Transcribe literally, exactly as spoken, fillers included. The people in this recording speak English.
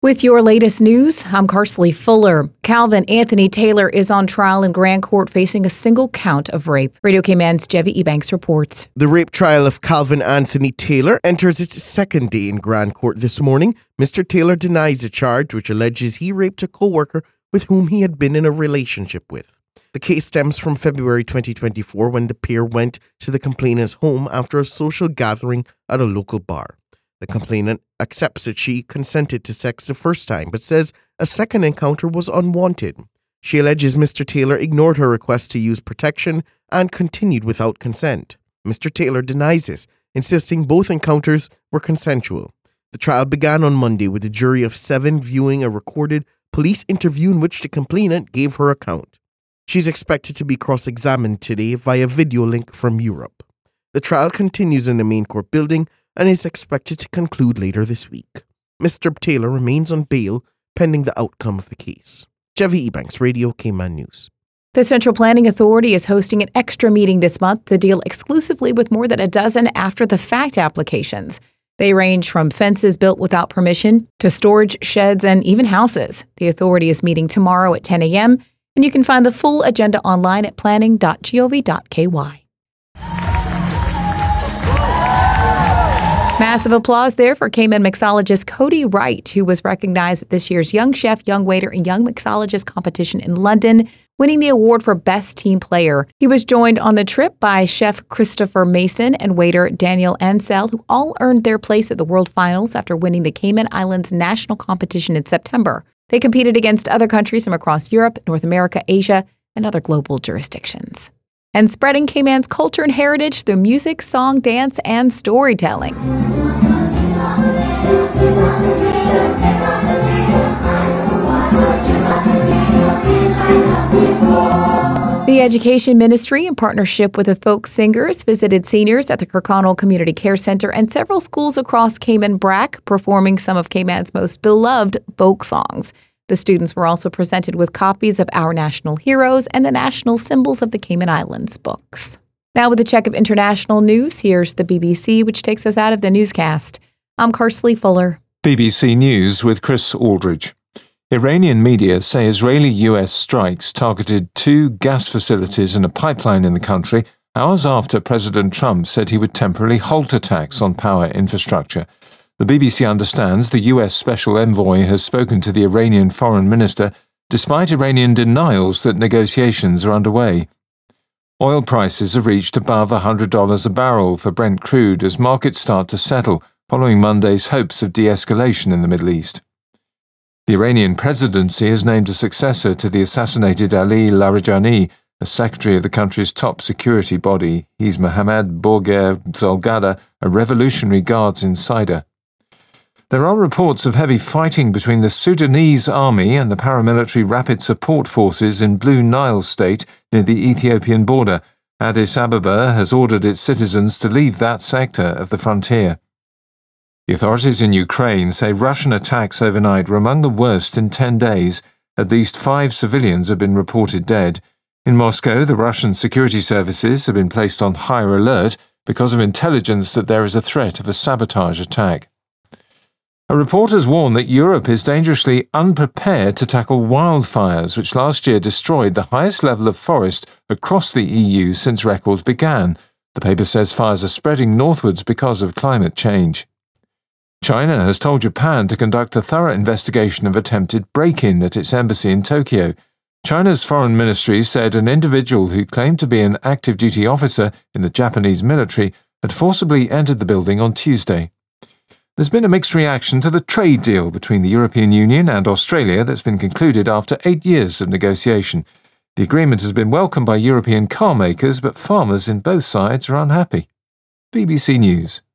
With your latest news, I'm Carsley Fuller. Calvin Anthony Taylor is on trial in Grand Court facing a single count of rape. Radio K-Man's Jevi Ebanks reports. The rape trial of Calvin Anthony Taylor enters its second day in Grand Court this morning. Mister Taylor denies the charge, which alleges he raped a co-worker with whom he had been in a relationship with. The case stems from February twenty twenty-four when the pair went to the complainant's home after a social gathering at a local bar. The complainant accepts that she consented to sex the first time, but says a second encounter was unwanted. She alleges Mister Taylor ignored her request to use protection and continued without consent. Mister Taylor denies this, insisting both encounters were consensual. The trial began on Monday with a jury of seven viewing a recorded police interview in which the complainant gave her account. She's expected to be cross-examined today via video link from Europe. The trial continues in the main court building and is expected to conclude later this week. Mister Taylor remains on bail pending the outcome of the case. Jevi Ebanks, Radio K-Man News. The Central Planning Authority is hosting an extra meeting this month to deal exclusively with more than a dozen after-the-fact applications. They range from fences built without permission to storage sheds and even houses. The authority is meeting tomorrow at ten a.m., and you can find the full agenda online at planning dot gov dot k y. Massive applause there for Cayman mixologist Cody Wright, who was recognized at this year's Young Chef, Young Waiter, and Young Mixologist competition in London, winning the award for Best Team Player. He was joined on the trip by Chef Christopher Mason and waiter Daniel Ansell, who all earned their place at the World Finals after winning the Cayman Islands national competition in September. They competed against other countries from across Europe, North America, Asia, and other global jurisdictions. And spreading Cayman's culture and heritage through music, song, dance, and storytelling. The Education Ministry, in partnership with the folk singers, visited seniors at the Kirkconnell Community Care Center and several schools across Cayman Brac, performing some of Cayman's most beloved folk songs. The students were also presented with copies of Our National Heroes and the National Symbols of the Cayman Islands books. Now with a check of international news, here's the B B C, which takes us out of the newscast. I'm Carsley Fuller. B B C News with Chris Aldridge. Iranian media say Israeli-U S strikes targeted two gas facilities and a pipeline in the country hours after President Trump said he would temporarily halt attacks on power infrastructure. The B B C understands the U S Special Envoy has spoken to the Iranian Foreign Minister despite Iranian denials that negotiations are underway. Oil prices have reached above one hundred dollars a barrel for Brent crude as markets start to settle following Monday's hopes of de-escalation in the Middle East. The Iranian presidency has named a successor to the assassinated Ali Larijani as secretary of the country's top security body. He's Mohammad Bourguer Zolgada, a Revolutionary Guards insider. There are reports of heavy fighting between the Sudanese army and the paramilitary rapid support forces in Blue Nile state near the Ethiopian border. Addis Ababa has ordered its citizens to leave that sector of the frontier. The authorities in Ukraine say Russian attacks overnight were among the worst in ten days. At least five civilians have been reported dead. In Moscow, the Russian security services have been placed on higher alert because of intelligence that there is a threat of a sabotage attack. A report has warned that Europe is dangerously unprepared to tackle wildfires, which last year destroyed the highest level of forest across the E U since records began. The paper says fires are spreading northwards because of climate change. China has told Japan to conduct a thorough investigation of attempted break-in at its embassy in Tokyo. China's foreign ministry said an individual who claimed to be an active duty officer in the Japanese military had forcibly entered the building on Tuesday. There's been a mixed reaction to the trade deal between the European Union and Australia that's been concluded after eight years of negotiation. The agreement has been welcomed by European car makers, but farmers in both sides are unhappy. B B C News.